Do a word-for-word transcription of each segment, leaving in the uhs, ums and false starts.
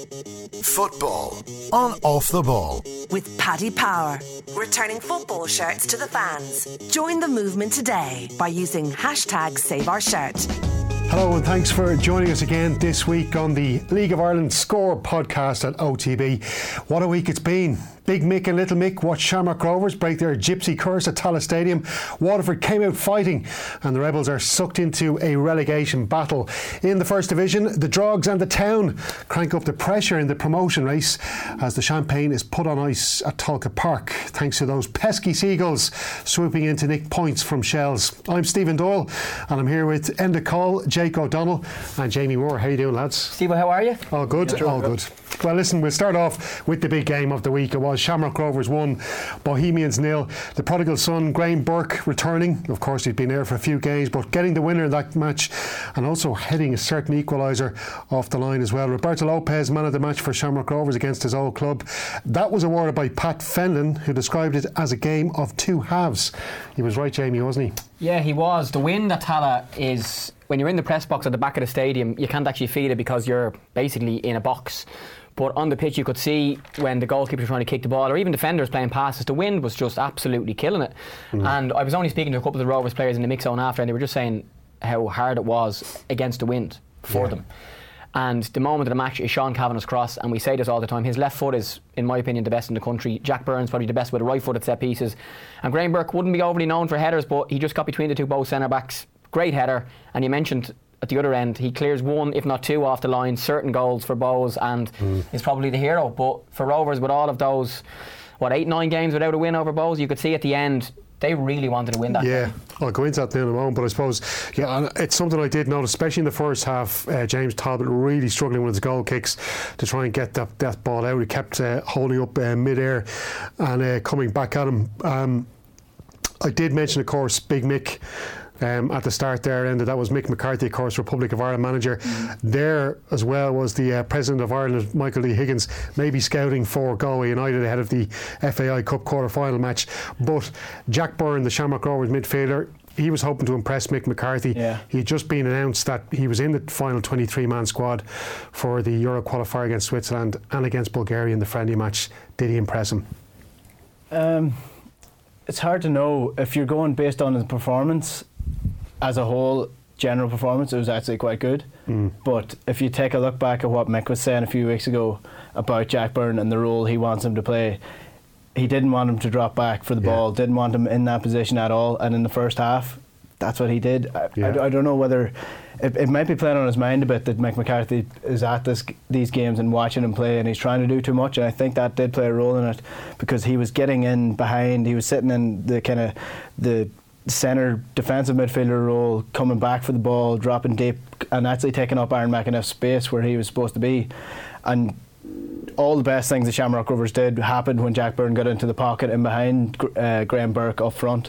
Football on Off the Ball. With Paddy Power. Returning football shirts to the fans. Join the movement today by using hashtag Save Our Shirt. Hello and thanks for joining us again this week on the League of Ireland Score podcast at O T B. What a week it's been. Big Mick and Little Mick watched Shamrock Rovers break their gypsy curse at Tallaght Stadium. Waterford came out fighting and the Rebels are sucked into a relegation battle. In the First Division, the Drogs and the Town crank up the pressure in the promotion race as the champagne is put on ice at Tolka Park thanks to those pesky seagulls swooping in to nick points from shells. I'm Stephen Doyle and I'm here with Enda Cole, Jake O'Donnell and Jamie Moore. How you doing, lads? Steve, how are you? All good, yeah, all good. Well, listen, we'll start off with the big game of the week. It was Shamrock Rovers one, Bohemians nil. The prodigal son, Graham Burke, returning. Of course, he'd been there for a few games, but getting the winner in that match and also heading a certain equaliser off the line as well. Roberto Lopez, man of the match for Shamrock Rovers against his old club. That was awarded by Pat Fenlon, who described it as a game of two halves. He was right, Jamie, wasn't he? Yeah, he was. The wind at Tallaght is, when you're in the press box at the back of the stadium, you can't actually feel it because you're basically in a box. But on the pitch you could see when the goalkeepers were trying to kick the ball or even defenders playing passes, the wind was just absolutely killing it. Mm. And I was only speaking to a couple of the Rovers players in the mix zone after, and they were just saying how hard it was against the wind for yeah. them. And the moment of the match is Sean Kavanagh's cross, and we say this all the time, his left foot is, in my opinion, the best in the country. Jack Byrne's probably the best with a right foot at set pieces, and Graham Burke wouldn't be overly known for headers, but he just got between the two Bow centre backs. Great header. And you mentioned at the other end, he clears one, if not two, off the line, certain goals for Bows, and mm. is probably the hero. But for Rovers, with all of those, what, eight, nine games without a win over Bows, you could see at the end they really wanted to win that yeah, game. I'll go into that in a moment, but I suppose yeah, it's something I did notice, especially in the first half. uh, James Talbot really struggling with his goal kicks to try and get that, that ball out. He kept uh, holding up uh, mid-air and uh, coming back at him. um, I did mention, of course, Big Mick Um, at the start there, and that was Mick McCarthy, of course, Republic of Ireland manager. Mm. There as well was the uh, President of Ireland, Michael D. Higgins, maybe scouting for Galway United ahead of the F A I Cup quarter-final match. But Jack Byrne, the Shamrock Rovers midfielder, he was hoping to impress Mick McCarthy. Yeah. He had just been announced that he was in the final twenty-three man squad for the Euro qualifier against Switzerland and against Bulgaria in the friendly match. Did he impress him? Um, it's hard to know. If you're going based on his performance as a whole, general performance, it was actually quite good. Mm. But if you take a look back at what Mick was saying a few weeks ago about Jack Byrne and the role he wants him to play, he didn't want him to drop back for the yeah. ball, didn't want him in that position at all. And in the first half, that's what he did. I, yeah. I, I don't know whether it, it might be playing on his mind a bit that Mick McCarthy is at this these games and watching him play, and he's trying to do too much. And I think that did play a role in it, because he was getting in behind, he was sitting in the kind of the centre defensive midfielder role, coming back for the ball, dropping deep, and actually taking up Aaron McEneff's space where he was supposed to be. And all the best things the Shamrock Rovers did happened when Jack Byrne got into the pocket and behind uh, Graham Burke up front.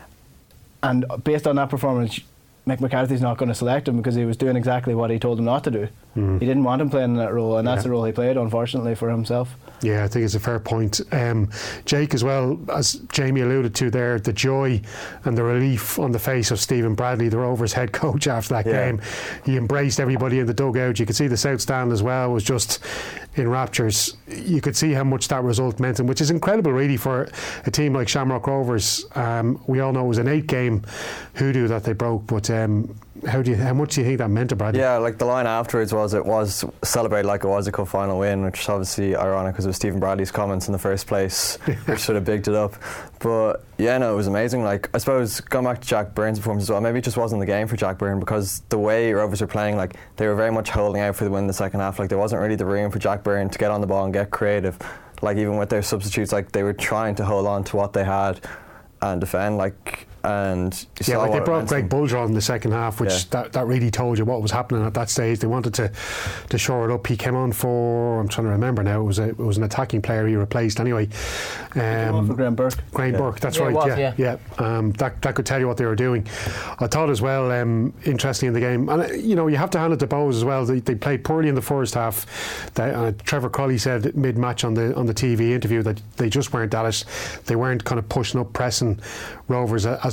And based on that performance, Mick McCarthy's not going to select him because he was doing exactly what he told him not to do. Mm. He didn't want him playing in that role, and that's yeah. the role he played, unfortunately, for himself. Yeah, I think it's a fair point. Um, Jake, as well, as Jamie alluded to there, the joy and the relief on the face of Stephen Bradley, the Rovers head coach, after that yeah. game. He embraced everybody in the dugout. You could see the South Stand as well was just in raptures. You could see how much that result meant, and which is incredible really for a team like Shamrock Rovers. Um, we all know it was an eight game hoodoo that they broke, but um, how do you, how much do you think that meant to Bradley? Yeah, like the line afterwards was it was celebrated like it was a cup final win, which is obviously ironic because it was Stephen Bradley's comments in the first place which sort of bigged it up. But yeah, no, it was amazing. Like, I suppose going back to Jack Byrne's performance as well, maybe it just wasn't the game for Jack Byrne, because the way Rovers were playing, like, they were very much holding out for the win in the second half. Like, there wasn't really the room for Jack Byrne to get on the ball and get creative. Like, even with their substitutes, like, they were trying to hold on to what they had and defend. Like, and yeah, like they brought Greg Bulger in the second half, which yeah. that, that really told you what was happening at that stage. They wanted to to shore it up. He came on for, I'm trying to remember now, it was a, it was an attacking player he replaced anyway. Um, for Graham Burke. Graham yeah. Burke, that's yeah, right. Was, yeah, yeah. yeah. Um, that that could tell you what they were doing. I thought as well, um, interesting in the game, and uh, you know, you have to hand it to Bows as well. They, they played poorly in the first half. They, uh, Trevor Crowley said mid match on the on the T V interview that they just weren't at it. They weren't kind of pushing up, pressing Rovers as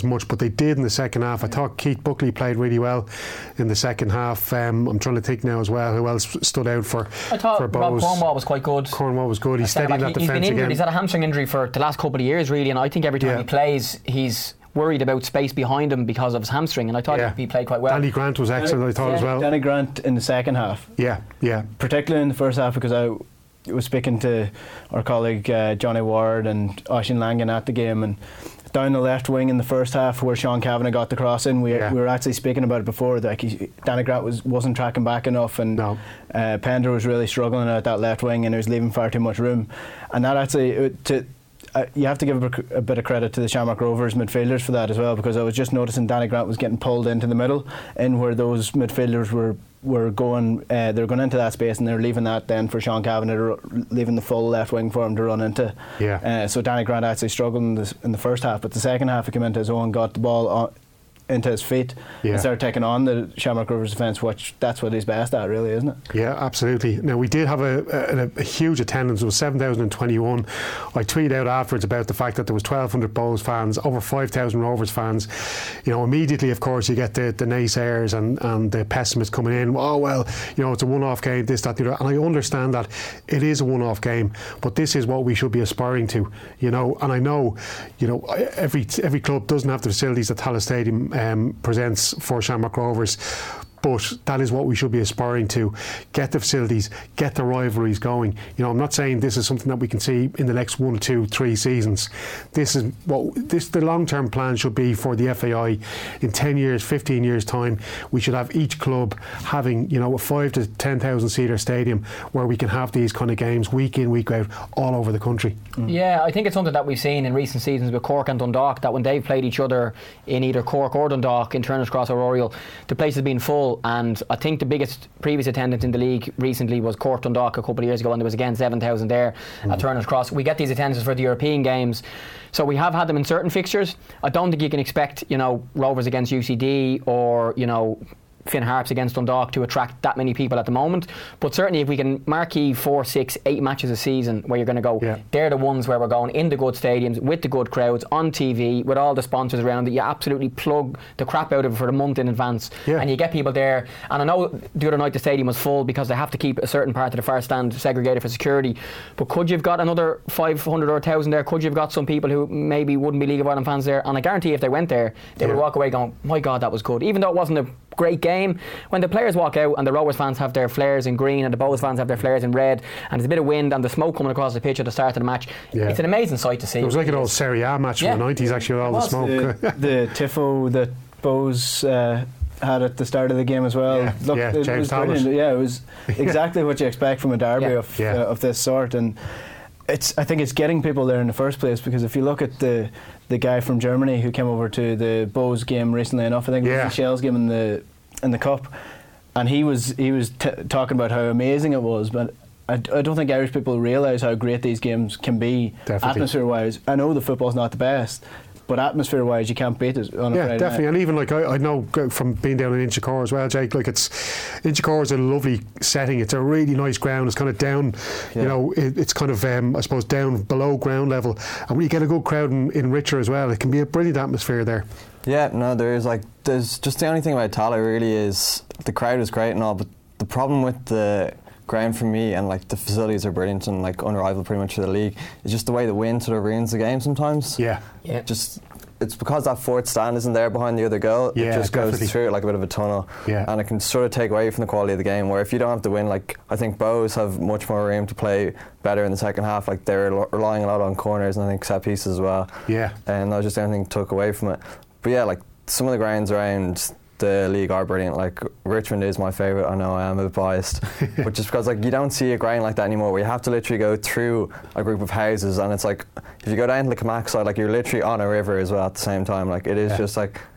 as much, but they did in the second half. I thought Keith Buckley played really well in the second half. Um, I'm trying to think now as well who else stood out for I thought for Rob Bows. Cornwall was quite good. Cornwall was good. He's steady in that he, defence He's been injured. again. He's had a hamstring injury for the last couple of years, really, and I think every time Yeah. he plays, he's worried about space behind him because of his hamstring, and I thought Yeah. he played quite well. Danny Grant was excellent, I thought Yeah. as well. Danny Grant in the second half, Yeah, yeah. particularly in the first half, because I was speaking to our colleague uh, Johnny Ward and Oisin Langan at the game, and down the left wing in the first half where Sean Kavanagh got the cross in, we, Yeah. we were actually speaking about it before, like he, Danny Grant was, wasn't tracking back enough, and No. uh, Pender was really struggling at that left wing, and he was leaving far too much room, and that actually it, to Uh, you have to give a, a bit of credit to the Shamrock Rovers midfielders for that as well, because I was just noticing Danny Grant was getting pulled into the middle, in where those midfielders were were going. Uh, they're going into that space and they're leaving that then for Sean Kavanagh, to, leaving the full left wing for him to run into. Yeah. Uh, so Danny Grant actually struggled in, this, in the first half, but the second half he came into his own, got the ball on, into his feet, Yeah. and started taking on the Shamrock Rovers defence, which that's what he's best at, really, isn't it? Yeah, absolutely. Now, we did have a, a, a huge attendance. It was seven thousand twenty-one. I tweeted out afterwards about the fact that there was twelve hundred Bows fans, over five thousand Rovers fans. You know, immediately, of course, you get the, the naysayers and, and the pessimists coming in. Oh, well, you know, it's a one-off game, this, that, the other. And I understand that it is a one-off game, but this is what we should be aspiring to, you know. And I know, you know, every every club doesn't have the facilities that Tallaght Stadium Um, presents for Shamrock Rovers, but that is what we should be aspiring to. Get the facilities, get the rivalries going. You know, I'm not saying this is something that we can see in the next one, two, three seasons. This is what this the long-term plan should be for the F A I. In ten years, fifteen years time, we should have each club having, you know, a five to ten thousand seater stadium where we can have these kind of games week in, week out, all over the country. Yeah, I think it's something that we've seen in recent seasons with Cork and Dundalk, that when they've played each other in either Cork or Dundalk, in Turner's Cross or Oriel, the place has been full. And I think the biggest previous attendance in the league recently was Cork Dundalk a couple of years ago, and there was again seven thousand there mm. at Turner's Cross. We get these attendances for the European games, so we have had them in certain fixtures. I don't think you can expect, you know, Rovers against U C D or, you know, Finn Harps against Dundalk to attract that many people at the moment, but certainly if we can marquee four, six, eight matches a season where you're going to go, yeah. they're the ones where we're going in the good stadiums with the good crowds on T V with all the sponsors around it. You absolutely plug the crap out of it for a month in advance, yeah. and you get people there. And I know the other night the stadium was full because they have to keep a certain part of the far stand segregated for security, but could you have got another five hundred or one thousand there? Could you have got some people who maybe wouldn't be League of Ireland fans there? And I guarantee if they went there, they yeah. would walk away going, my God, that was good, even though it wasn't a great game. When the players walk out and the Rovers fans have their flares in green and the Bows fans have their flares in red, and there's a bit of wind and the smoke coming across the pitch at the start of the match, yeah. it's an amazing sight to see. It was like an old Serie A match yeah. from the nineties, actually, with all the smoke. The, the tifo that Bows uh, had at the start of the game as well. Yeah, Look, yeah, it James was Talbot. brilliant. Yeah, it was exactly what you expect from a derby yeah. of Yeah. Uh, of this sort, and it's I think it's getting people there in the first place, because if you look at the the guy from Germany who came over to the Bows game recently enough, I think it yeah. was the Shells game in the in the cup, and he was he was t- talking about how amazing it was, but I, I don't think Irish people realise how great these games can be. Definitely. Atmosphere wise, I know the football's not the best, but atmosphere wise you can't beat it on a yeah, Friday definitely. night. And even like I, I know from being down in Inchicore as well, Jake, like it's Inchicore is a lovely setting. It's a really nice ground. It's kind of down, yeah. you know, it, it's kind of um, I suppose down below ground level, and when you get a good crowd in, in Richer as well, it can be a brilliant atmosphere there. Yeah, no, there is like there's just the only thing about Tallaght really is the crowd is great and all, but the problem with the ground for me, and like the facilities are brilliant and like unrivaled pretty much for the league, is just the way the wind sort of ruins the game sometimes. Yeah, yeah. Just it's because that fourth stand isn't there behind the other goal. Yeah, it just definitely. goes through it like a bit of a tunnel. Yeah. And it can sort of take away from the quality of the game. Where if you don't have the win, like I think Bows have much more room to play better in the second half. Like they're relying a lot on corners and I think set pieces as well. Yeah. And that was just anything took away from it. But yeah, like some of the grounds around the league are brilliant. Like Richmond is my favourite. I know I am a bit biased, but just because like you don't see a ground like that anymore, where you have to literally go through a group of houses, and it's like if you go down to the Canuck side, like you're literally on a river as well at the same time. Like it is yeah. just like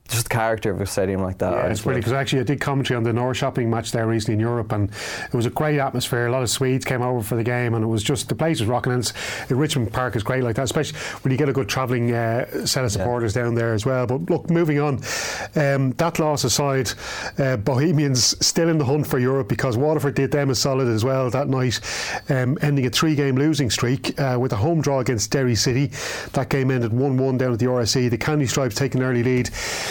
just the character of a stadium like that. Yeah, it's brilliant, because actually I did commentary on the North Shopping match there recently in Europe, and it was a great atmosphere. A lot of Swedes came over for the game, and it was just, the place was rocking. And it's, Richmond Park is great like that, especially when you get a good travelling uh, set of supporters yeah. down there as well. But look, moving on, um, that loss aside, uh, Bohemians still in the hunt for Europe, because Waterford did them a solid as well that night, um, ending a three-game losing streak uh, with a home draw against Derry City. That game ended one one down at the R S C. The Candy Stripes take an early lead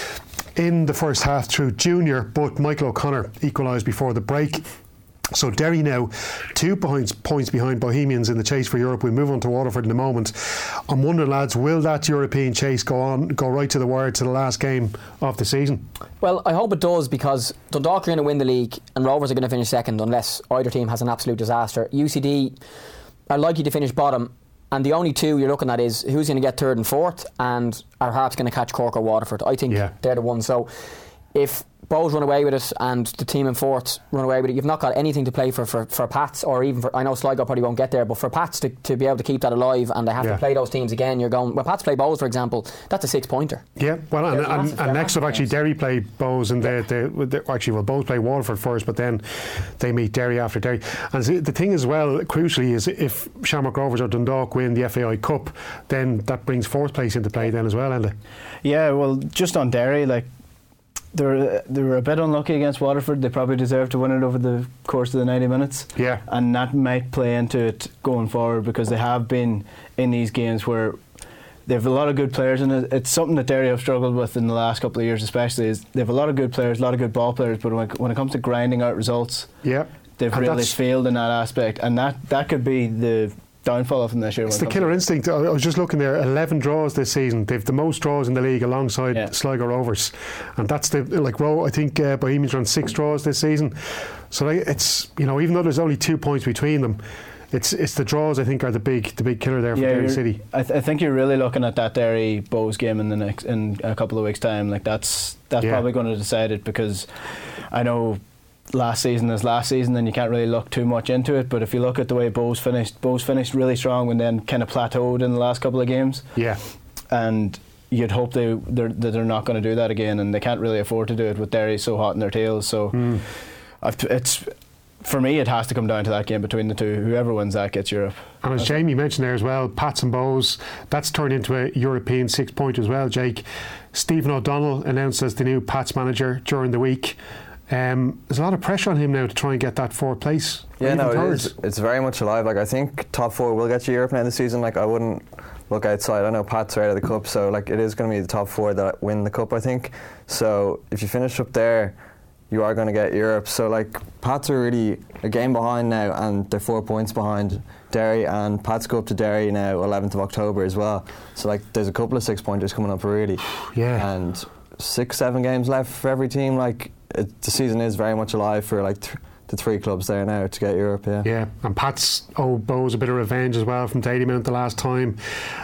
in the first half through Junior, but Michael O'Connor equalised before the break. So Derry now two points points behind Bohemians in the chase for Europe. We'll move on to Waterford in a moment. I'm wondering, lads, will that European chase go on, go right to the wire to the last game of the season? Well, I hope it does, because Dundalk are going to win the league and Rovers are going to finish second unless either team has an absolute disaster. U C D are likely to finish bottom, and the only two you're looking at is who's going to get third and fourth, and are Harps going to catch Cork or Waterford. I think yeah. they're the ones. So if Bows run away with it and the team in fourth run away with it, you've not got anything to play for for, for Pats, or even for, I know Sligo probably won't get there, but for Pats to, to be able to keep that alive, and they have yeah. to play those teams again, you're going, well, Pats play Bows for example, that's a six pointer. Yeah, well, and, and, and next up actually Derry play Bows, and yeah. they, they, they actually well Bows play Waterford first, but then they meet Derry after Derry. And the thing as well, crucially, is if Shamrock Rovers or Dundalk win the F A I Cup, then that brings fourth place into play then as well, Enda. Yeah, well, just on Derry, like, They were, they were a bit unlucky against Waterford. They probably deserved to win it over the course of the ninety minutes. Yeah. And that might play into it going forward, because they have been in these games where they have a lot of good players, and it. It's something that Derry have struggled with in the last couple of years especially, is they have a lot of good players, a lot of good ball players, but when, when it comes to grinding out results, yeah. they've and really failed in that aspect, and that, that could be the downfall of them this year. It's the killer instinct. I was just looking there, eleven draws this season. They've the most draws in the league alongside yeah. Sligo Rovers, and that's the like I think uh, Bohemians run six draws this season. So like, it's, you know, even though there's only two points between them, it's it's the draws I think are the big the big killer there for yeah, Derry City. I, th- I think you're really looking at that Derry Bows game in the next in a couple of weeks' time. Like that's that's yeah. probably going to decide it, because I know last season is last season and you can't really look too much into it, but if you look at the way Bows finished, Bows finished really strong and then kind of plateaued in the last couple of games. Yeah. And you'd hope they, they're, that they're not going to do that again, and they can't really afford to do it with Derry so hot in their tails. So mm. I've t- it's for me, it has to come down to that game between the two. Whoever wins that gets Europe. And as Jamie mentioned there as well, Pats and Bows, that's turned into a European six-point as well, Jake. Stephen O'Donnell announced as the new Pats manager during the week. Um, there's a lot of pressure on him now to try and get that fourth place. Yeah, no, it is. It's very much alive. Like, I think top four will get you Europe now this season. Like, I wouldn't look outside. I know Pats are out of the cup, so like it is going to be the top four that win the cup, I think. So if you finish up there, you are going to get Europe. So like Pats are really a game behind now, and they're four points behind Derry, and Pats go up to Derry now eleventh of October as well. So like there's a couple of six pointers coming up really. Yeah. And six, seven games left for every team. Like it, the season is very much alive for like th- the three clubs there now to get Europe. Yeah. Yeah, and Pats owe Bows a bit of revenge as well from eighty minutes the last time.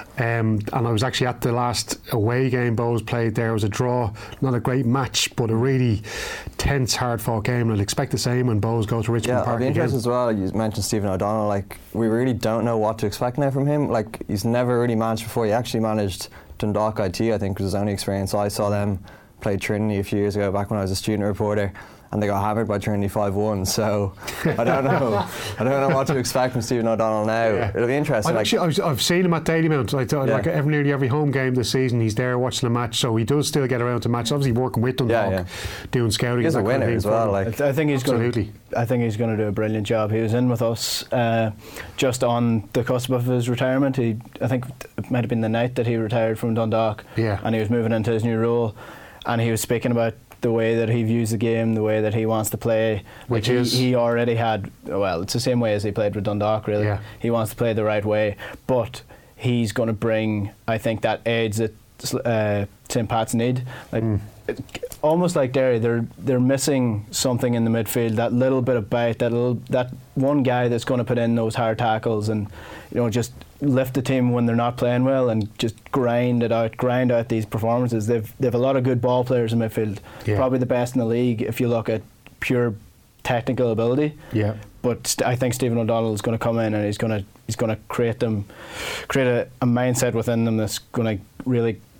Um, and I was actually at the last away game Bows played there. It was a draw, not a great match, but a really tense, hard-fought game. And I'd expect the same when Bows go to Richmond yeah, Park I'd be interested again. as well. You mentioned Stephen O'Donnell. Like we really don't know what to expect now from him. Like he's never really managed before. He actually managed Dundalk I T, I think, was his only experience. I saw them play Trinity a few years ago, back when I was a student reporter, and they got hammered by Trinity five one. So I don't know. I don't know what to expect from Stephen O'Donnell now. Yeah. It'll be interesting. I've, like, actually, I've, I've seen him at Dalymount. Like, yeah. like every, nearly every home game this season, he's there watching a match. So he does still get around to match. Obviously, working with Dundalk, yeah, yeah. doing scouting. He's a winner kind of as well. Like. I, th- I think he's going to. I think he's going to do a brilliant job. He was in with us uh, just on the cusp of his retirement. He, I think it might have been the night that he retired from Dundalk. Yeah. And he was moving into his new role, and he was speaking about the way that he views the game, the way that he wants to play. Which like is? He, he already had, well, it's the same way as he played with Dundalk, really. Yeah. He wants to play the right way, but he's going to bring, I think, that edge that uh, Saint Pat's need. Like, mm. it, almost like Derry, they're they're missing something in the midfield, that little bit of bite, that little that one guy that's going to put in those hard tackles and, you know, just lift the team when they're not playing well and just grind it out, grind out these performances. They've they've a lot of good ball players in midfield, yeah. probably the best in the league if you look at pure technical ability. Yeah. But st- I think Stephen O'Donnell is going to come in and he's going to he's going to create them, create a, a mindset within them that's going to really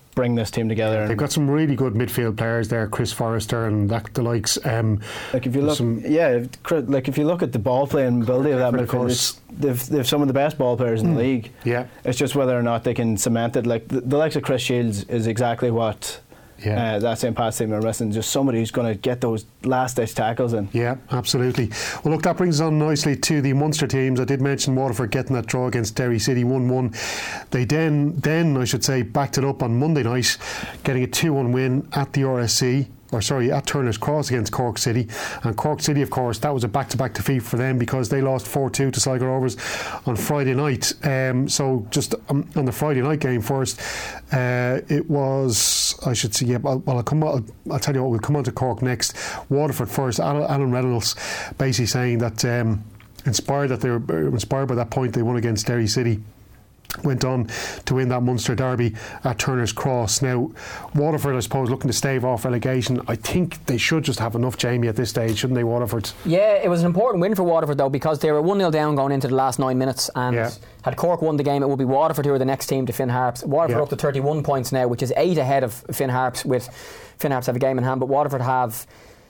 bring this team together. They've got some really good midfield players there, Chris Forrester and that, the likes. Um, like if you look, some, yeah, like if you look at the ball playing ability of that midfield, it's, they've they've some of the best ball players in mm. the league. Yeah, it's just whether or not they can cement it. Like the, the likes of Chris Shields is exactly what. Yeah, uh, that Saint Pat's team are missing. Just somebody who's going to get those last ditch tackles in. Yeah, absolutely. Well, look, that brings us on nicely to the Munster teams. I did mention Waterford getting that draw against Derry City one one. They then, then I should say, backed it up on Monday night, getting a two one win at the R S C. Or sorry, at Turner's Cross against Cork City. And Cork City, of course, that was a back-to-back defeat for them because they lost four two to Sligo Rovers on Friday night. Um, so just um, on the Friday night game first, uh, it was, I should say, yeah, well, I'll, come on, I'll, I'll tell you what, we'll come on to Cork next. Waterford first. Alan, Alan Reynolds basically saying that um, inspired that they were inspired by that point they won against Derry City. Went on to win that Munster derby at Turner's Cross. Now, Waterford, I suppose, looking to stave off relegation. I think they should just have enough, Jamie, at this stage, shouldn't they, Waterford? Yeah, it was an important win for Waterford, though, because they were one nil down going into the last nine minutes. And yeah. had Cork won the game, it would be Waterford who are the next team to Finn Harps. Waterford yeah. up to thirty-one points now, which is eight ahead of Finn Harps, with Finn Harps have a game in hand, but Waterford have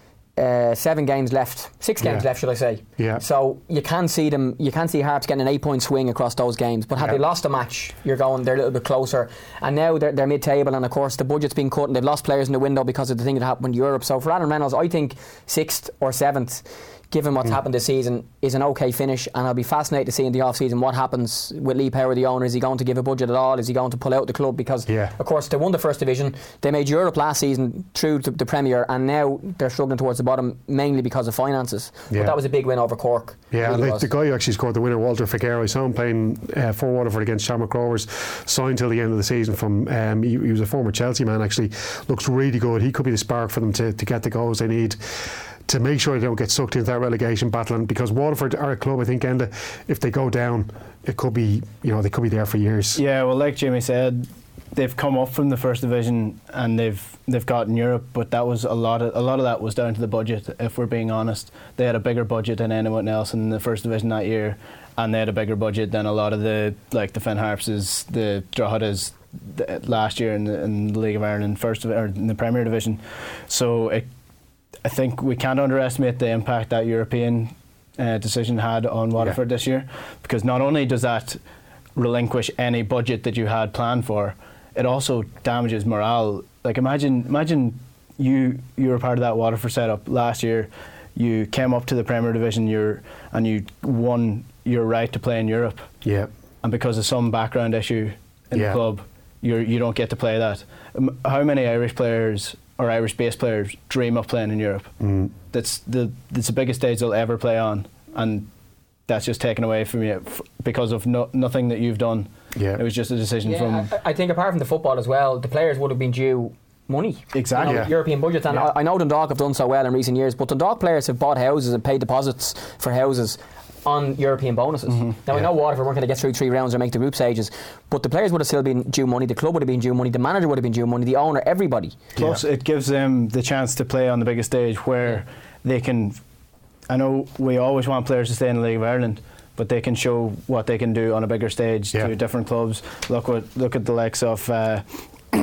Uh, seven games left, six games yeah. left, should I say? Yeah. So you can see them. You can see Harps getting an eight-point swing across those games. But had yeah. they lost a match, you're going. They're a little bit closer. And now they're, they're mid-table, and of course the budget's been cut, and they've lost players in the window because of the thing that happened in Europe. So for Alan Reynolds, I think sixth or seventh, given what's mm. happened this season, is an okay finish. And I'll be fascinated to see in the off-season what happens with Lee Power, the owner. Is he going to give a budget at all? Is he going to pull out the club? Because, yeah. of course, they won the first division. They made Europe last season through to the Premier, and now they're struggling towards the bottom, mainly because of finances. Yeah. But that was a big win over Cork. Yeah, really and the, the guy who actually scored the winner, Walter Figueroa, I saw him playing uh, for Waterford against Shamrock Rovers, signed till the end of the season from, um, he, he was a former Chelsea man actually, looks really good. He could be the spark for them to, to get the goals they need to make sure they don't get sucked into that relegation battle. And because Waterford are a club, I think, Enda, if they go down, it could be, you know, they could be there for years. Yeah, well, like Jimmy said, they've come up from the first division and they've they've got in Europe, but that was a lot of a lot of that was down to the budget. If we're being honest, they had a bigger budget than anyone else in the first division that year, and they had a bigger budget than a lot of the like the Finn Harpses, the Droghedas last year in the, in the League of Ireland, first or in the Premier Division. So it. I think we can't underestimate the impact that European uh, decision had on Waterford yeah. this year, because not only does that relinquish any budget that you had planned for, it also damages morale. Like imagine, imagine you you were part of that Waterford setup last year. You came up to the Premier Division, you're and you won your right to play in Europe. Yeah. And because of some background issue in yeah. the club, you you don't get to play that. Um, how many Irish players or Irish-based players dream of playing in Europe? Mm. That's the that's the biggest stage they'll ever play on, and that's just taken away from you f- because of no, nothing that you've done. Yeah. It was just a decision yeah, from. I, I think apart from the football as well, the players would have been due money. Exactly. You know, yeah. European budgets, and yeah. I, I know Dundalk have done so well in recent years, but Dundalk players have bought houses and paid deposits for houses on European bonuses. Mm-hmm. Now, yeah. I know Waterford weren't going to get through three rounds or make the group stages, but the players would have still been due money, the club would have been due money, the manager would have been due money, the owner, everybody. Plus, yeah. it gives them the chance to play on the biggest stage where yeah. they can. I know we always want players to stay in the League of Ireland, but they can show what they can do on a bigger stage yeah. to different clubs. Look what look at the likes of uh, uh,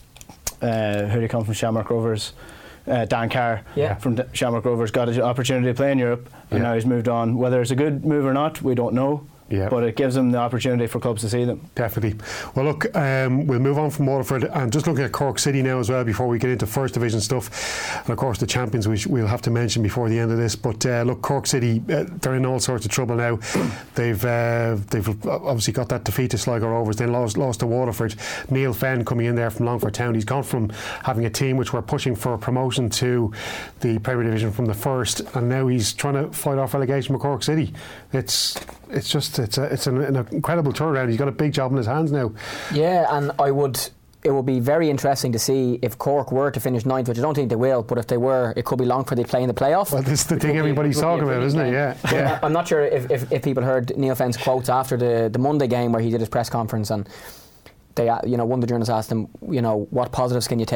who do you come from, Shamrock Rovers. Uh, Dan Carr yeah. from D- Shamrock Rovers got an opportunity to play in Europe, and yeah. now he's moved on. Whether it's a good move or not, we don't know. Yeah. But it gives them the opportunity for clubs to see them. Definitely. Well, look, um, we'll move on from Waterford and just looking at Cork City now as well before we get into First Division stuff. And of course, the champions, which we'll have to mention before the end of this. But uh, look, Cork City, uh, they're in all sorts of trouble now. They've uh, they've obviously got that defeat to Sligo Rovers, then lost, lost to Waterford. Neil Fenn coming in there from Longford Town. He's gone from having a team which were pushing for promotion to the Premier Division from the first, and now he's trying to fight off relegation with Cork City. It's it's just it's a, it's an, an incredible turnaround. He's got a big job in his hands now. Yeah, and I would. It would be very interesting to see if Cork were to finish ninth, which I don't think they will, but if they were, it could be Longford they play in the playoff. Well, this is the thing everybody's talking about, isn't it? Yeah. yeah. I'm not sure if, if, if people heard Neil Fenn's quotes after the, the Monday game where he did his press conference, and they, you know, one of the journalists asked him, you know, what positives can you take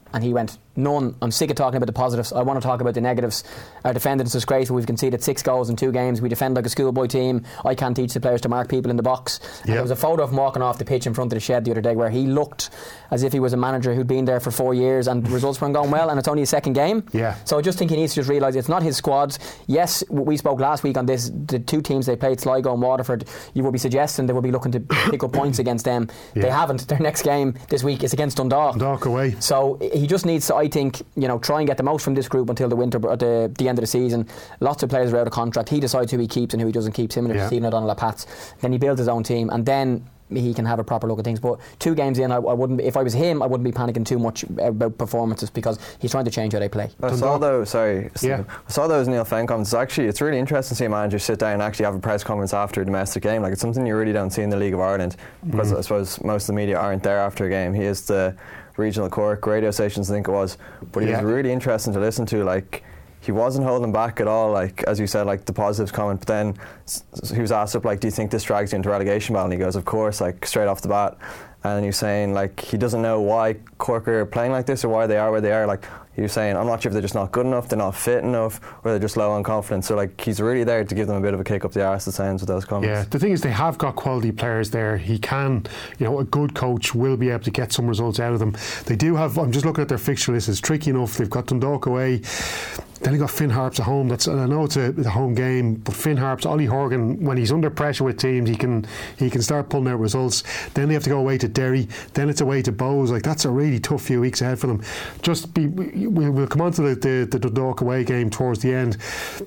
And he went, none. I'm sick of talking about the positives. I want to talk about the negatives. Our defending is disgraceful. We've conceded six goals in two games. We defend like a schoolboy team. I can't teach the players to mark people in the box. And Yep. there was a photo of him walking off the pitch in front of the shed the other day where he looked as if he was a manager who'd been there for four years and the results weren't going well, and it's only his second game. Yeah. So I just think he needs to just realise it's not his squad. Yes, we spoke last week on this. The two teams they played, Sligo and Waterford, you would be suggesting they would be looking to pick up points against them. Yeah. They haven't. Their next game this week is against Dundalk. Dundalk away. So he just needs to, I think, you know, try and get the most from this group until the winter, uh, the, the end of the season. Lots of players are out of contract. He decides who he keeps and who he doesn't keep. Him and Yeah. Stephen O'Donnell at Pats. Then he builds his own team, and then he can have a proper look at things. But two games in, I, I wouldn't. If I was him, I wouldn't be panicking too much about performances because he's trying to change how they play. I saw those. Sorry, Yeah. I saw those Neil Fenn comments. It's actually, it's really interesting to see a manager sit down and actually have a press conference after a domestic game. Like, it's something you really don't see in the League of Ireland because I suppose most of the media aren't there after a game. He is the regional Cork radio stations, I think it was, but he Yeah. was really interesting to listen to. Like, he wasn't holding back at all, like, as you said, like the positives comment, but then s- he was asked up, like, do you think this drags you into relegation battle? And he goes, of course, like, straight off the bat. And he was saying, like, he doesn't know why Cork are playing like this or why they are where they are. Like, he was saying, I'm not sure if they're just not good enough, they're not fit enough, or they're just low on confidence. So, like, he's really there to give them a bit of a kick up the arse, it sounds, with those comments. Yeah, the thing is, they have got quality players there. He can, you know, a good coach will be able to get some results out of them. They do have, I'm just looking at their fixture list, it's tricky enough. They've got Dundalk away, then they got Finn Harps at home. That's, and I know it's a, a home game, but Finn Harps, Ollie Horgan, when he's under pressure with teams, he can he can start pulling out results. Then they have to go away to Derry, then it's away to Bows. Like, that's a really tough few weeks ahead for them. Just be, we'll, we'll come on to the, the, the Dundalk away game towards the end.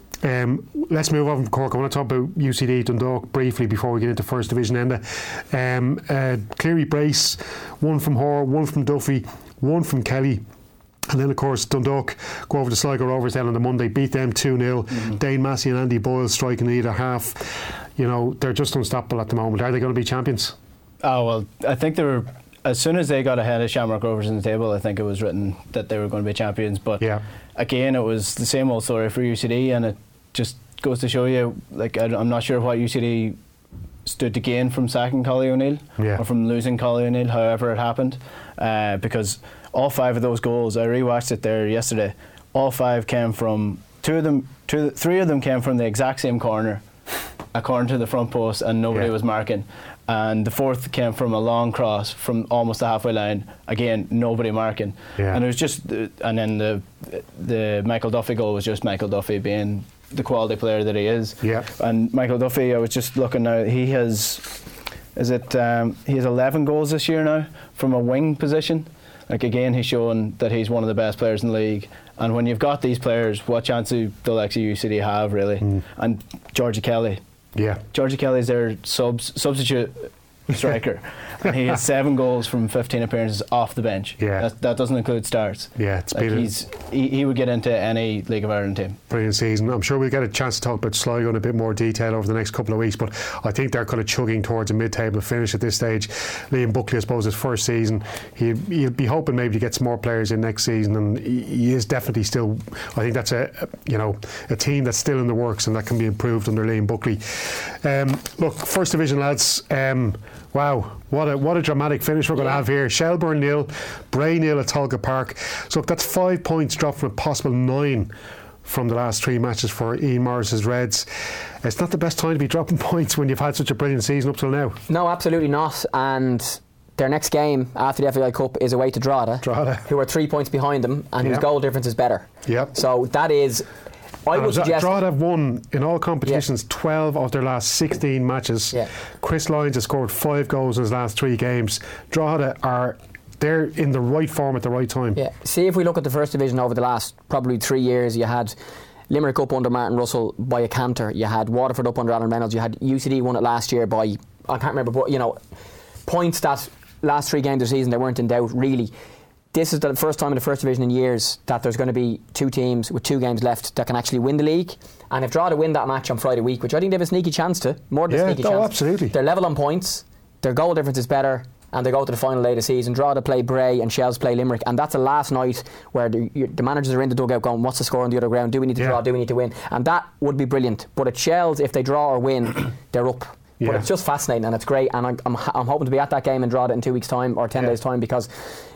Um, let's move on from Cork. I want to talk about U C D Dundalk briefly before we get into First Division. Enda. Um, uh, Cleary brace, one from Hoare, one from Duffy, one from Kelly. And then, of course, Dundalk go over to Sligo Rovers then on the Monday, beat them two nil. Mm-hmm. Dane Massey and Andy Boyle striking either half. You know, they're just unstoppable at the moment. Are they going to be champions? Oh, well, I think they were, as soon as they got ahead of Shamrock Rovers in the table, I think it was written that they were going to be champions. But yeah. again, it was the same old story for U C D, and it just goes to show you, like, I'm not sure what U C D stood to gain from sacking Collie O'Neill, yeah. or from losing Collie O'Neill, however it happened, uh, because all five of those goals, I rewatched it there yesterday, all five came from, two of them, two, three of them came from the exact same corner, a corner to the front post, and nobody yeah. was marking. And the fourth came from a long cross from almost the halfway line. Again, nobody marking. Yeah. And it was just, and then the the Michael Duffy goal was just Michael Duffy being the quality player that he is. Yeah. And Michael Duffy, I was just looking now, he has, is it, um, he has eleven goals this year now from a wing position. Like, again, he's showing that he's one of the best players in the league. And when you've got these players, what chance do the likes of U C D have, really? Mm. And Georgie Kelly. Yeah. Georgie Kelly is their subs, substitute striker, and he has seven goals from fifteen appearances off the bench. Yeah. That, that doesn't include starts. Yeah, it's like been a- he's he, he would get into any League of Ireland team. Brilliant season. I'm sure we'll get a chance to talk about Sligo in a bit more detail over the next couple of weeks, but I think they're kind of chugging towards a mid-table finish at this stage. Liam Buckley, I suppose, his first season, he, he'll be hoping maybe to get some more players in next season, and he, he is definitely still, I think that's a, a you know a team that's still in the works and that can be improved under Liam Buckley. Um, look, First Division lads, um, wow, what a what a dramatic finish we're going to have here. Shelbourne nil, Bray nil at Tolka Park. So look, that's five points dropped from a possible nine from the last three matches for Ian Morris's Reds. It's not the best time to be dropping points when you've had such a brilliant season up till now. No, absolutely not. And their next game after the F A I Cup is away to Drogheda, Drogheda. who are three points behind them and whose Yep. goal difference is better. Yep. So that is, I And would suggest. Drogheda have won in all competitions twelve of their last sixteen matches. Yeah. Chris Lyons has scored five goals in his last three games. Drogheda are they're in the right form at the right time. Yeah. See, if we look at the First Division over the last probably three years, you had Limerick up under Martin Russell by a canter. You had Waterford up under Alan Reynolds. You had U C D won it last year by, I can't remember, but you know, points that last three games of the season they weren't in doubt really. This is the first time in the First Division in years that there's going to be two teams with two games left that can actually win the league. And if Drogheda win that match on Friday week, which I think they have a sneaky chance to, more than Yeah, a sneaky no, chance. absolutely. They're level on points, their goal difference is better, and they go to the final day of the season. Drogheda play Bray and Shells play Limerick, and that's the last night where the, you, the managers are in the dugout going, what's the score on the other ground? Do we need to Yeah. draw? Do we need to win? And that would be brilliant. But at Shells, if they draw or win, they're up. Yeah. But it's just fascinating and it's great, and I'm, I'm, I'm hoping to be at that game in Drogheda in two weeks' time or ten Yeah. days' time, because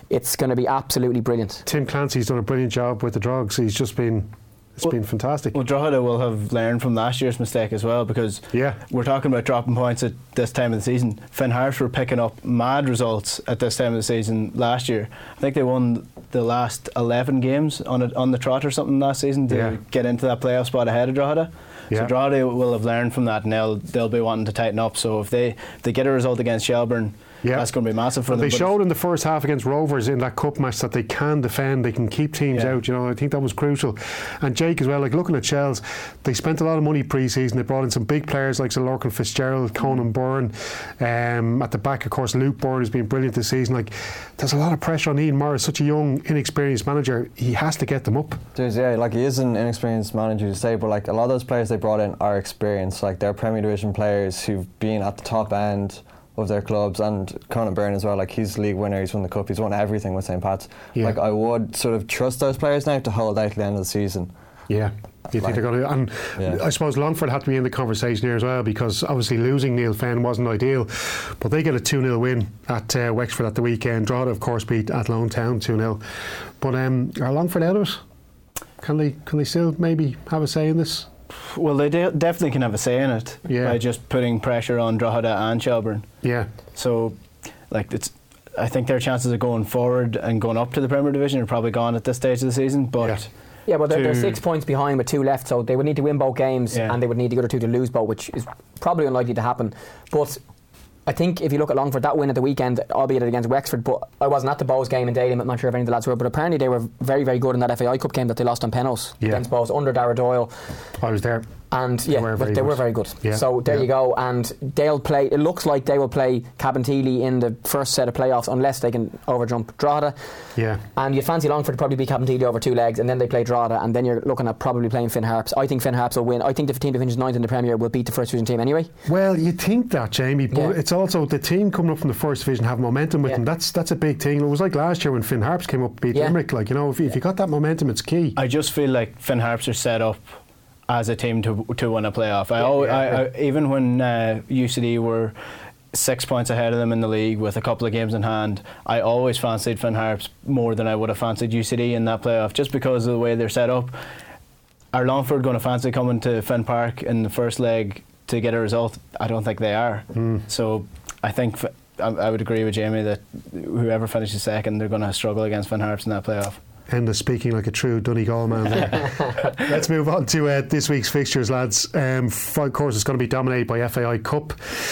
it's going to be absolutely brilliant. Tim Clancy's done a brilliant job with the Drogs. He's just been it's well, been fantastic. Well, Drogheda will have learned from last year's mistake as well, because yeah. we're talking about dropping points at this time of the season. Finn Harps were picking up mad results at this time of the season last year. I think they won the last eleven games on a, on the trot or something last season to yeah. get into that playoff spot ahead of Drogheda. Yeah. So Drogheda will have learned from that, and they'll they'll be wanting to tighten up. So if they if they get a result against Shelbourne, yeah. that's going to be massive for well, them. They showed in the first half against Rovers in that cup match that they can defend, they can keep teams yeah. out. You know, I think that was crucial. And Jake as well, like looking at Shells, they spent a lot of money pre-season. They brought in some big players like Sir Lorcan Fitzgerald, Conan Byrne. Um, at the back, of course, Luke Byrne has been brilliant this season. Like, there's a lot of pressure on Ian Morris, such a young, inexperienced manager. He has to get them up. There's, yeah, like he is an inexperienced manager to say, but like a lot of those players they brought in are experienced. Like they're Premier Division players who've been at the top end of their clubs, and Conan Byrne as well. Like he's league winner, he's won the cup, he's won everything with Saint Pat's. Yeah. Like I would sort of trust those players now to hold out to the end of the season. Yeah. You like, think they're going to, and yeah. I suppose Longford had to be in the conversation here as well, because obviously losing Neil Fenn wasn't ideal, but they get a two nil win at uh, Wexford at the weekend. Drogheda of course beat Athlone Town two nil, but um, are Longford out of it? Can they, can they still maybe have a say in this? Well, they de- definitely can have a say in it yeah. by just putting pressure on Drogheda and Shelbourne. Yeah. So, like, it's. I think their chances of going forward and going up to the Premier Division are probably gone at this stage of the season. But yeah, yeah but they're, they're six points behind with two left, so they would need to win both games, yeah. and they would need the other two to lose both, which is probably unlikely to happen. But I think if you look at Longford, that win at the weekend, albeit against Wexford, but I wasn't at the Bows game in Daly, I'm not sure if any of the lads were, but apparently they were very, very good in that F A I Cup game that they lost on penalties yeah. against Bows under Dara Doyle. I was there. And yeah, they were very, they good. were very good. Yeah. So there yeah. you go. And they'll play, it looks like they will play Cabinteely in the first set of playoffs unless they can overjump Drogheda. Yeah. And you'd fancy Longford to probably beat Cabinteely over two legs, and then they play Drogheda, and then you're looking at probably playing Finn Harps. I think Finn Harps will win. I think the team that finishes ninth in the Premier will beat the first division team anyway. Well, you think that, Jamie, but yeah. it's also the team coming up from the first division have momentum with yeah. them. That's that's a big thing. It was like last year when Finn Harps came up and beat yeah. Limerick. Like, you know, if, if you got that momentum, it's key. I just feel like Finn Harps are set up as a team to to win a playoff. I, yeah, always, yeah, I, yeah. I even when uh, U C D were six points ahead of them in the league with a couple of games in hand, I always fancied Finn Harps more than I would have fancied U C D in that playoff, just because of the way they're set up. Are Longford going to fancy coming to Finn Park in the first leg to get a result? I don't think they are. Mm. So I think f- I, I would agree with Jamie that whoever finishes second, they're going to struggle against Finn Harps in that playoff. End of speaking like a true Donegal man there. Let's move on to uh, this week's fixtures, lads. Um, of course, it's going to be dominated by F A I Cup,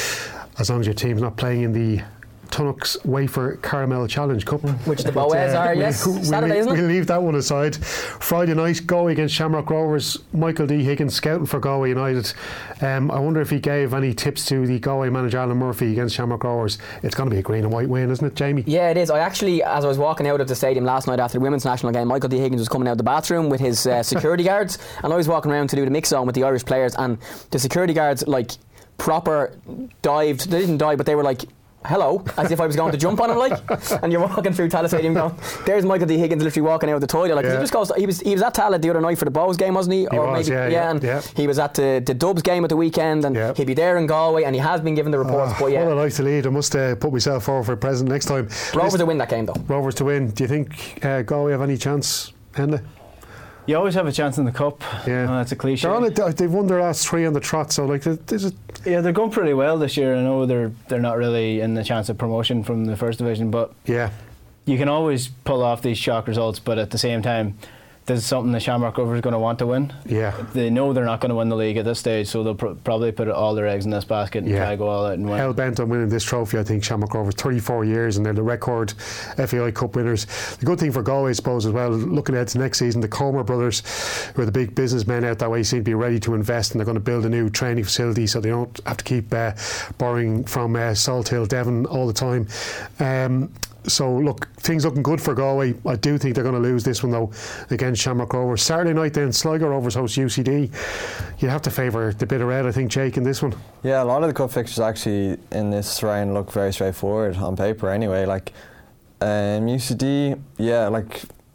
as long as your team's not playing in the Tunnock's Wafer Caramel Challenge Cup, which the Bows uh, are, yes, we'll, Saturday, we'll, isn't it? We'll leave that one aside. Friday night, Galway against Shamrock Rovers. Michael D. Higgins scouting for Galway United. Um, I wonder if he gave any tips to the Galway manager Alan Murphy against Shamrock Rovers. It's going to be a green and white win, isn't it, Jamie? Yeah, it is. I actually, as I was walking out of the stadium last night after the women's national game, Michael D. Higgins was coming out of the bathroom with his uh, security guards, and I was walking around to do the mix zone with the Irish players, and the security guards, like, proper dived. They didn't dive, but they were like, hello, as if I was going to jump on him, like. And you're walking through Tallaght Stadium going, there's Michael D. Higgins literally walking out of the toilet, like, 'cause yeah. he just goes, he was he was at Tallaght the other night for the Bows game, wasn't he? He or was, maybe, yeah, yeah, yeah, and yeah. he was at the, the Dubs game at the weekend, and yeah. he'll be there in Galway, and he has been given the reports. Oh, but yeah, what a life to lead. I must uh, put myself forward for president next time. Rovers to win that game, though. Rovers to win. Do you think uh, Galway have any chance, Enda? You always have a chance in the cup. Yeah, uh, it's a cliche. They're on a, they've won their last three on the trot, so like, there's a yeah, they're going pretty well this year. I know they're they're not really in the chance of promotion from the first division, but yeah, you can always pull off these shock results. But at the same time, this is something the Shamrock Rovers are going to want to win. Yeah, they know they're not going to win the league at this stage, so they'll pr- probably put all their eggs in this basket and yeah. try to go all out and win. Hell bent on winning this trophy. I think Shamrock Rovers thirty-four years, and they're the record F A I Cup winners. The good thing for Galway, I suppose, as well, looking ahead to next season, the Comer brothers, who are the big businessmen out that way, seem to be ready to invest, and they're going to build a new training facility so they don't have to keep uh, borrowing from uh, Salt Hill, Devon all the time. Um, So look, things looking good for Galway. I do think they're going to lose this one though against Shamrock Rovers. Saturday night then, Sligo Rovers host U C D. You have to favour the bit of red, I think, Jake, in this one. Yeah, a lot of the cup fixtures actually in this round look very straightforward on paper anyway. Like um, U C D, yeah, like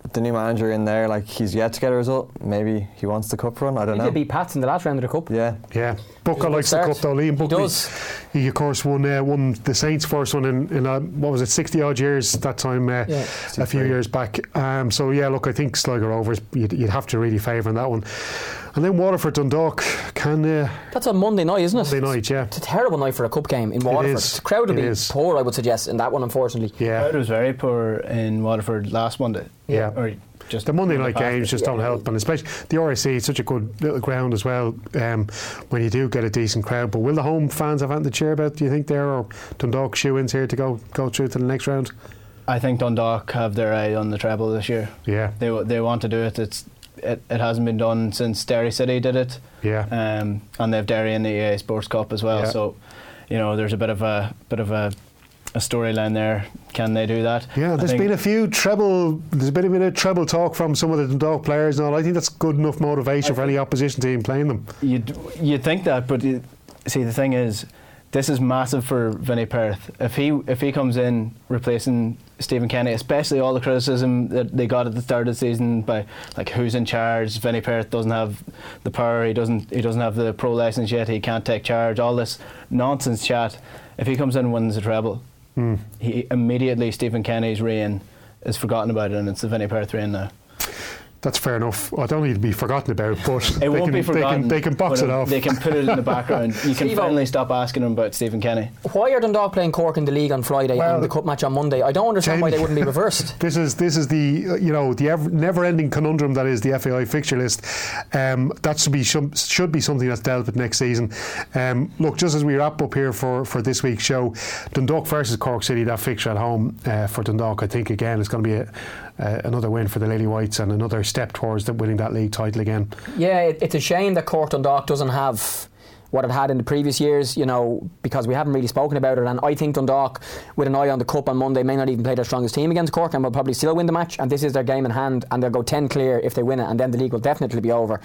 the new manager in there, like he's yet to get a result. Maybe he wants the cup run. I don't He know. did beat Pats in the last round of the cup. Yeah, Yeah, Buckley likes the start. cup though. Liam He Buckley, does. he of course won uh, won the Saints' first one in, in uh, what was it, sixty odd years that time, uh, Yeah. a few years back. Um, so yeah, look, I think Sligo Rovers, you'd, you'd have to really favour in that one. And then Waterford Dundalk can uh, That's on Monday night, isn't it? Monday night, yeah, It's a terrible night for a cup game in Waterford. is. The crowd will It be is. poor, I would suggest, in that one, unfortunately. yeah. Crowd was very poor in Waterford last Monday. Yeah. Or just The Monday night past it. games just don't help, and especially the R S C is such a good little ground as well. Um, when you do get a decent crowd, but will the home fans have anything to cheer about? Do you think there, or Dundalk shoe-ins here to go go through to the next round? I think Dundalk have their eye on the treble this year. Yeah, They they want to do it. It's it, it hasn't been done since Derry City did it. yeah. Um, and they've Derry in the E A Sports Cup as well. Yeah. So, you know, there's a bit of a bit of a, a storyline there. Can they do that? Yeah, I there's think been a few treble. There's been a bit of treble talk from some of the Dundalk players and all. I think that's good enough motivation for any opposition team playing them. You'd you'd think that, but you, see, the thing is, this is massive for Vinnie Perth. If he if he comes in replacing Stephen Kenny, especially all the criticism that they got at the start of the season by like who's in charge. Vinnie Perth doesn't have the power. He doesn't he doesn't have the pro license yet. He can't take charge. All this nonsense chat. If he comes in and wins the treble, Mm. he immediately Stephen Kenny's reign is forgotten about, and it's the Vinnie Perth reign now. That's fair enough. I don't need to be forgotten about, but It they, won't can, be forgotten. they can they can box but it off. They can put it in the background. You can Steve-o. finally stop asking him about Stephen Kenny. Why are Dundalk playing Cork in the league on Friday Well, and the cup match on Monday? I don't understand why Jamie- they wouldn't be reversed. This is this is the uh, you know the ever, never-ending conundrum that is the F A I fixture list. Um, that should be should, should be something that's dealt with next season. Um, look, just as we wrap up here for, for this week's show, Dundalk versus Cork City, that fixture at home uh, for Dundalk, I think again is going to be a, uh, another win for the Lily Whites and another step towards the, winning that league title again. Yeah, it, it's a shame that Cork Dundalk doesn't have what it had in the previous years, you know, because we haven't really spoken about it. And I think Dundalk, with an eye on the cup on Monday, may not even play their strongest team against Cork and will probably still win the match. And this is their game in hand, and they'll go ten clear if they win it, and then the league will definitely be over.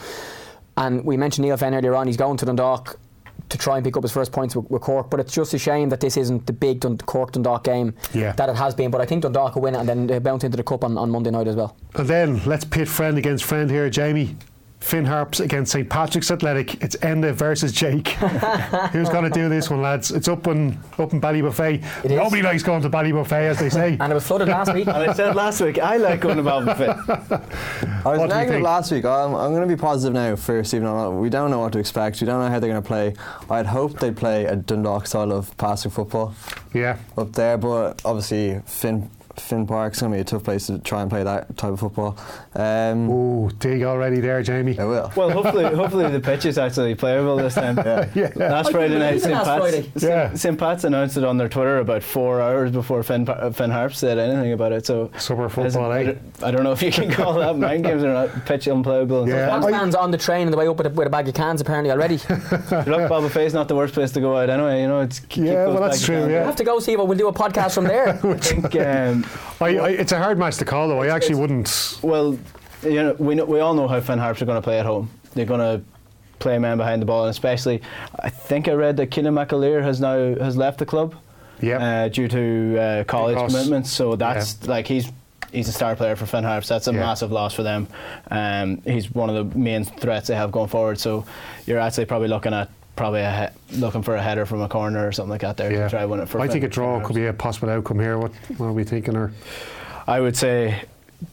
And we mentioned Neil Fenn earlier on. He's going to Dundalk to try and pick up his first points with, with Cork, but it's just a shame that this isn't the big Dun- Cork Dundalk game Yeah. that it has been. But I think Dundalk will win it, and then they bounce into the cup on, on Monday night as well. And then let's pit friend against friend here, Jamie. Finn Harps against Saint Patrick's Athletic. It's Enda versus Jake. Who's going to do this one, lads? It's up in up in Ballybuffet. It is. Nobody likes going to Ballybuffet, as they say. And it was flooded last week. And I said last week, I like going to Balbuffet. I was What do you negative think? last week. I'm, I'm going to be positive now for Stephen. We don't know what to expect. We don't know how they're going to play. I'd hoped they'd play a Dundalk style of passing football Yeah. up there, but obviously Finn Finn Park's going to be a tough place to try and play that type of football. Um, Ooh, dig already there, Jamie. I will. Well, hopefully, hopefully the pitch is actually playable this time. Yeah. Yeah. Last Friday night, Saint Last Friday. Pat's, Yeah. Saint Pat's announced it on their Twitter about four hours before Finn, Pa- Finn Harps said anything about it. So Summer Is it- football, I eh? don't- I don't know if you can call that mind games or not. Pitch unplayable. And Yeah. stuff. One I- man's on the train on the way up with a, with a bag of cans apparently already. Look, Balbuffet's not the worst place to go out anyway. You know, it's keep Yeah, those well, that's bags true, down. yeah. We'll have to go, Steve. We'll do a podcast from there. I think, um, I, I, it's a hard match to call, though. I actually wouldn't. well, you know, we know, we all know how Finn Harps are going to play at home. They're going to play a man behind the ball, and especially, I think I read that Keelan McAleer has now has left the club. Yep. Uh, due to uh, college loss. commitments, so that's Yeah. like he's he's a star player for Finn Harps. That's a Yeah. massive loss for them. Um, he's one of the main threats they have going forward. So you're actually probably looking at probably a he- looking for a header from a corner or something like that there Yeah. to try win it for. I Finn, think a draw Finn could be a possible outcome here. What, what are we thinking? Or Harps. I would say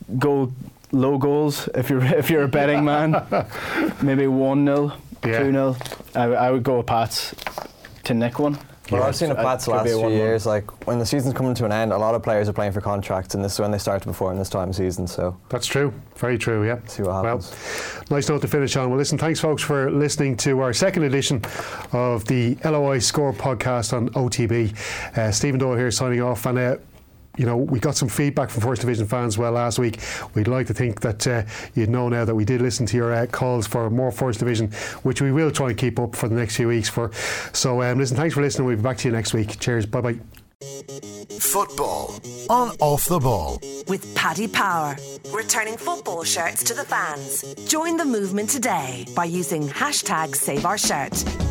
go low goals if you're if you're a betting man. Maybe one nil, Yeah. two nil. I, I would go with Pats to nick one. Well, Yeah. I've seen a Uh, Pats the could last be a few one-one. years. Like when the season's coming to an end, a lot of players are playing for contracts, and this is when they start to perform this time of season. So that's true. Very true. Yeah. see what happens. Well, nice note to finish on. Well, listen, thanks, folks, for listening to our second edition of the L O I Score podcast on O T B. Uh, Stephen Doyle here signing off, and. Uh, You know, we got some feedback from First Division fans well last week. We'd like to think that uh, you'd know now that we did listen to your uh, calls for more First Division, which we will try and keep up for the next few weeks. For so, um, listen, thanks for listening. We'll be back to you next week. Cheers. Bye bye. Football on Off the Ball. With Paddy Power, returning football shirts to the fans. Join the movement today by using hashtag Save Our Shirt.